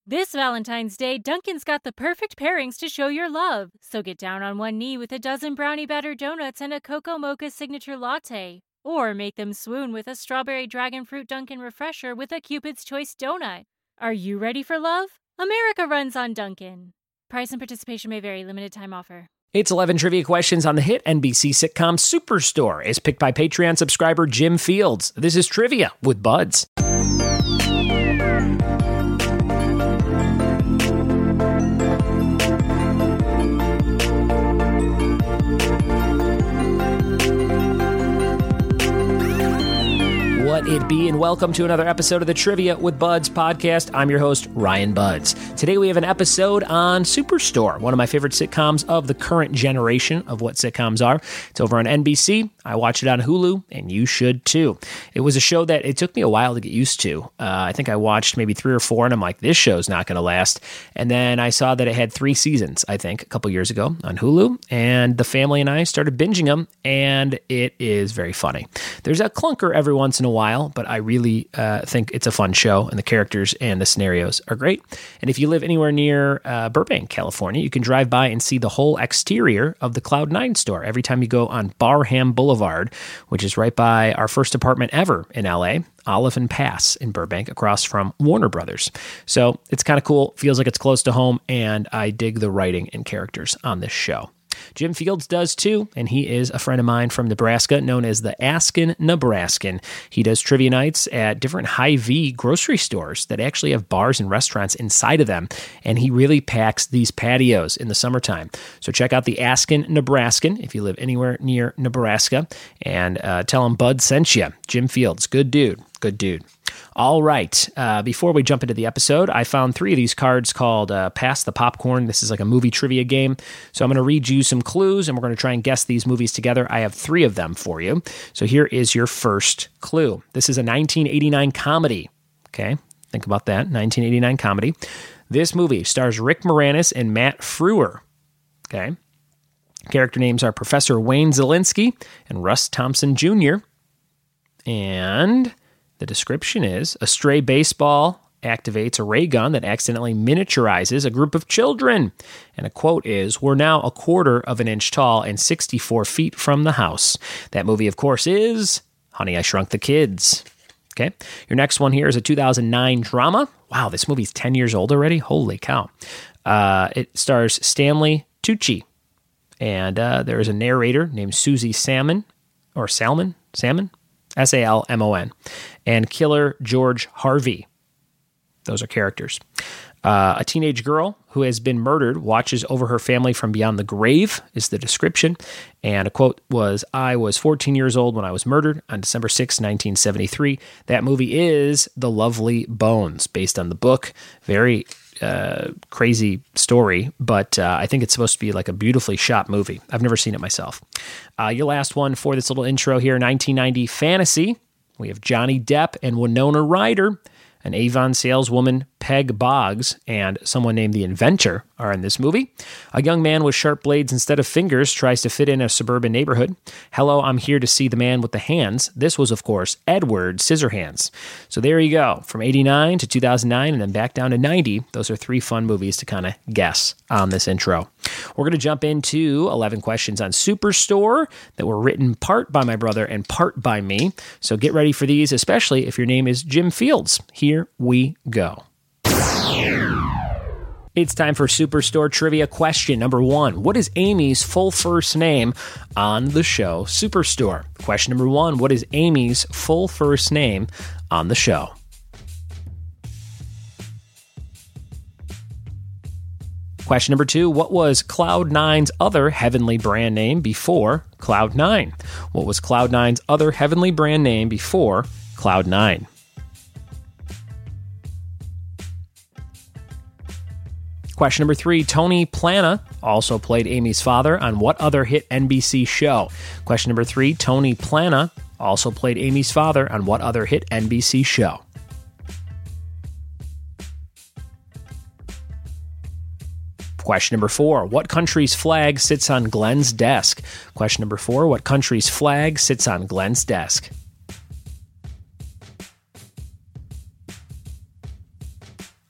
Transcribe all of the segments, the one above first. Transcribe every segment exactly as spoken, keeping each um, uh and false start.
This Valentine's Day, Dunkin's got the perfect pairings to show your love. So get down on one knee with a dozen brownie batter donuts and a cocoa mocha signature latte. Or make them swoon with a strawberry dragon fruit Dunkin' refresher with a Cupid's Choice donut. Are you ready for love? America runs on Dunkin'. Price and participation may vary. Limited time offer. It's eleven trivia questions on the hit N B C sitcom Superstore, as picked by Patreon subscriber Jim Fields. This is Trivia with Buds. What it be, and welcome to another episode of the Trivia with Buds podcast. I'm your host, Ryan Buds. Today we have an episode on Superstore, one of my favorite sitcoms of the current generation of what sitcoms are. It's over on N B C. I watch it on Hulu, and you should too. It was a show that it took me a while to get used to. Uh, I think I watched maybe three or four, and I'm like, this show's not going to last. And then I saw that it had three seasons, I think, a couple years ago on Hulu, and the family and I started binging them, and it is very funny. There's a clunker every once in a while, but I really uh, think it's a fun show, and the characters and the scenarios are great. And if you live anywhere near uh, Burbank, California, you can drive by and see the whole exterior of the Cloud nine store every time you go on Barham Boulevard, which is right by our first apartment ever in L A, Olive and Pass in Burbank, across from Warner Brothers. So it's kind of cool, feels like it's close to home, and I dig the writing and characters on this show. Jim Fields does too, and he is a friend of mine from Nebraska, known as the Askin Nebraskan. He does trivia nights at different Hy-Vee grocery stores that actually have bars and restaurants inside of them, and he really packs these patios in the summertime. So check out the Askin Nebraskan if you live anywhere near Nebraska, and uh, tell him Bud sent you. Jim Fields, good dude, good dude. All right. Uh, before we jump into the episode, I found three of these cards called uh, Pass the Popcorn. This is like a movie trivia game. So I'm going to read you some clues, and we're going to try and guess these movies together. I have three of them for you. So here is your first clue. This is a nineteen eighty-nine comedy. Okay, think about that. nineteen eighty-nine comedy. This movie stars Rick Moranis and Matt Frewer. Okay. Character names are Professor Wayne Zielinski and Russ Thompson Junior And the description is, a stray baseball activates a ray gun that accidentally miniaturizes a group of children. And a quote is, we're now a quarter of an inch tall and sixty-four feet from the house. That movie, of course, is Honey, I Shrunk the Kids. Okay. Your next one here is a two thousand nine drama. Wow, this movie's ten years old already. Holy cow. Uh, it stars Stanley Tucci. And uh, there is a narrator named Susie Salmon, or Salmon, Salmon? S A L M O N, and Killer George Harvey. Those are characters. Uh, a teenage girl who has been murdered watches over her family from beyond the grave is the description. And a quote was, I was fourteen years old when I was murdered on December sixth, nineteen seventy-three. That movie is The Lovely Bones, based on the book. Very uh, crazy story, but uh, I think it's supposed to be like a beautifully shot movie. I've never seen it myself. Uh, your last one for this little intro here, nineteen ninety fantasy. We have Johnny Depp and Winona Ryder. An Avon saleswoman, Peg Boggs, and someone named the Inventor are in this movie. A young man with sharp blades instead of fingers tries to fit in a suburban neighborhood. Hello, I'm here to see the man with the hands. This was, of course, Edward Scissorhands. So there you go. From eighty-nine to two thousand nine and then back down to ninety. Those are three fun movies to kind of guess on this intro. We're going to jump into eleven questions on Superstore that were written part by my brother and part by me. So get ready for these, especially if your name is Jim Fields. Here we go. It's time for Superstore trivia question number one. What is Amy's full first name on the show Superstore? Question number one. What is Amy's full first name on the show? Question number two, what was Cloud nine's other heavenly brand name before Cloud nine? What was Cloud nine's other heavenly brand name before Cloud nine? Question number three, Tony Plana also played Amy's father on what other hit N B C show? Question number three, Tony Plana also played Amy's father on what other hit N B C show? Question number four, what country's flag sits on Glenn's desk? Question number four, what country's flag sits on Glenn's desk?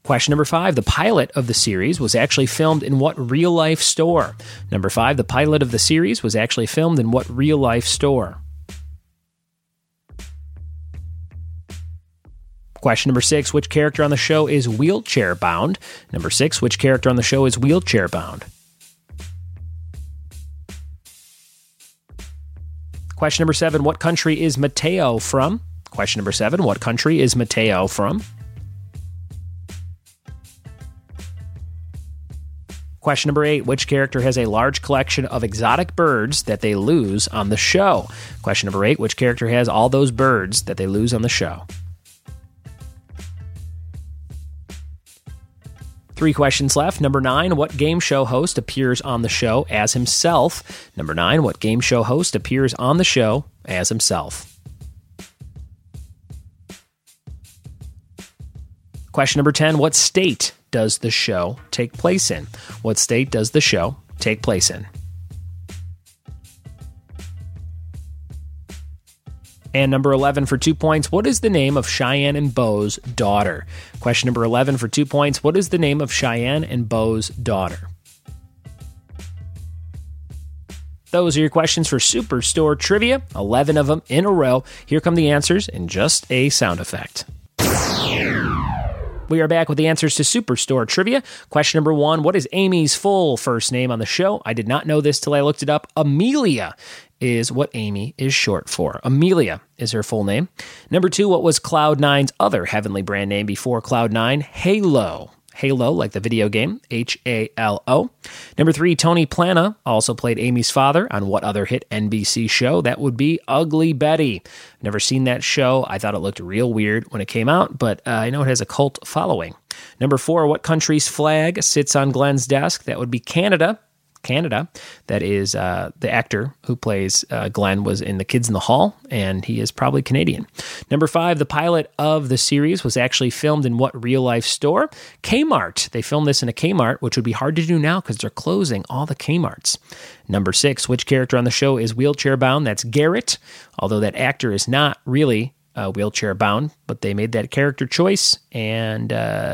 Question number five, the pilot of the series was actually filmed in what real-life store? Number five, the pilot of the series was actually filmed in what real-life store? Question number six, which character on the show is wheelchair-bound? Number six, which character on the show is wheelchair-bound? Question number seven, what country is Mateo from? Question number seven, what country is Mateo from? Question number eight, which character has a large collection of exotic birds that they lose on the show? Question number eight, which character has all those birds that they lose on the show? Three questions left. Number nine, what game show host appears on the show as himself? Number nine, what game show host appears on the show as himself? Question number ten, what state does the show take place in? What state does the show take place in? And number eleven for two points, what is the name of Cheyenne and Bo's daughter? Question number eleven for two points, what is the name of Cheyenne and Bo's daughter? Those are your questions for Superstore Trivia, eleven of them in a row. Here come the answers in just a sound effect. We are back with the answers to Superstore Trivia. Question number one, what is Amy's full first name on the show? I did not know this till I looked it up. Amelia is what Amy is short for. Amelia is her full name. Number two, what was Cloud nine's other heavenly brand name before Cloud nine? Halo. Halo, like the video game, H A L O. Number three, Tony Plana also played Amy's father on what other hit N B C show? That would be Ugly Betty. Never seen that show. I thought it looked real weird when it came out, but uh, I know it has a cult following. Number four, what country's flag sits on Glenn's desk? That would be Canada. Canada. That is uh, the actor who plays uh, Glenn was in The Kids in the Hall, and he is probably Canadian. Number five, the pilot of the series was actually filmed in what real-life store? Kmart. They filmed this in a Kmart, which would be hard to do now because they're closing all the Kmarts. Number six, which character on the show is wheelchair-bound? That's Garrett, although that actor is not really Uh, wheelchair bound, but they made that character choice, and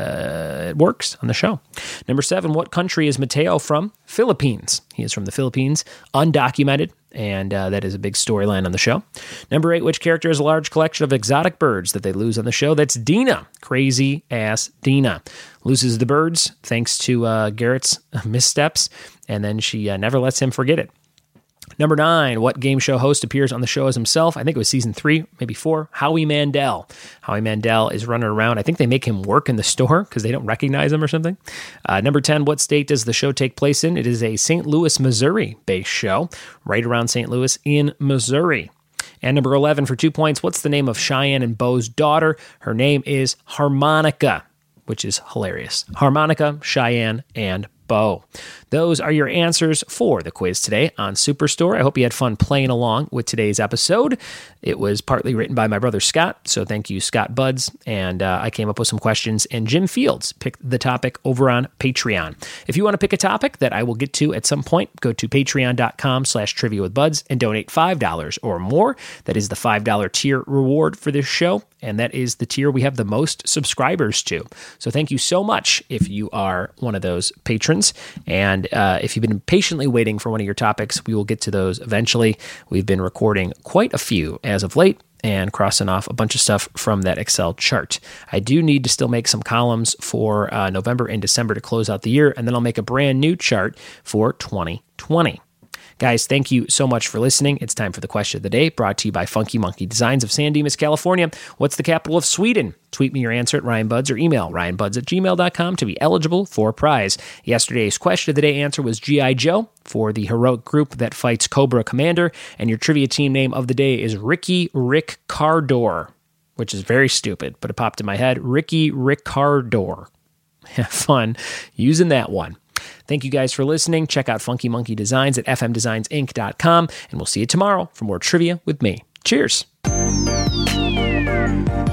uh, it works on the show. Number seven, what country is Mateo from? Philippines. He is from the Philippines, undocumented, and uh, that is a big storyline on the show. Number eight, which character has a large collection of exotic birds that they lose on the show? That's Dina. Crazy ass Dina. Loses the birds thanks to uh, Garrett's missteps, and then she uh, never lets him forget it. Number nine, what game show host appears on the show as himself? I think it was season three, maybe four. Howie Mandel. Howie Mandel is running around. I think they make him work in the store because they don't recognize him or something. Uh, number ten, what state does the show take place in? It is a Saint Louis, Missouri-based show, right around Saint Louis in Missouri. And number eleven, for two points, what's the name of Cheyenne and Bo's daughter? Her name is Harmonica, which is hilarious. Harmonica, Cheyenne, and Bo. Those are your answers for the quiz today on Superstore. I hope you had fun playing along with today's episode. It was partly written by my brother Scott, so thank you, Scott Buds. And uh, I came up with some questions, and Jim Fields picked the topic over on Patreon. If you want to pick a topic that I will get to at some point, go to patreon.com slash trivia with buds and donate five dollars or more. That is the five dollars tier reward for this show, and that is the tier we have the most subscribers to. So thank you so much if you are one of those patrons. And uh, if you've been patiently waiting for one of your topics, we will get to those eventually. We've been recording quite a few as of late and crossing off a bunch of stuff from that Excel chart. I do need to still make some columns for uh, November and December to close out the year, and then I'll make a brand new chart for twenty twenty. Guys, thank you so much for listening. It's time for the question of the day, brought to you by Funky Monkey Designs of San Dimas, California. What's the capital of Sweden? Tweet me your answer at Ryan Buds or email ryan buds at gmail dot com to be eligible for a prize. Yesterday's question of the day answer was G I. Joe for the heroic group that fights Cobra Commander, and your trivia team name of the day is Ricky Rickardor, which is very stupid, but it popped in my head. Ricky Rickardor. Have fun using that one. Thank you guys for listening. Check out Funky Monkey Designs at f m designs inc dot com, and we'll see you tomorrow for more trivia with me. Cheers.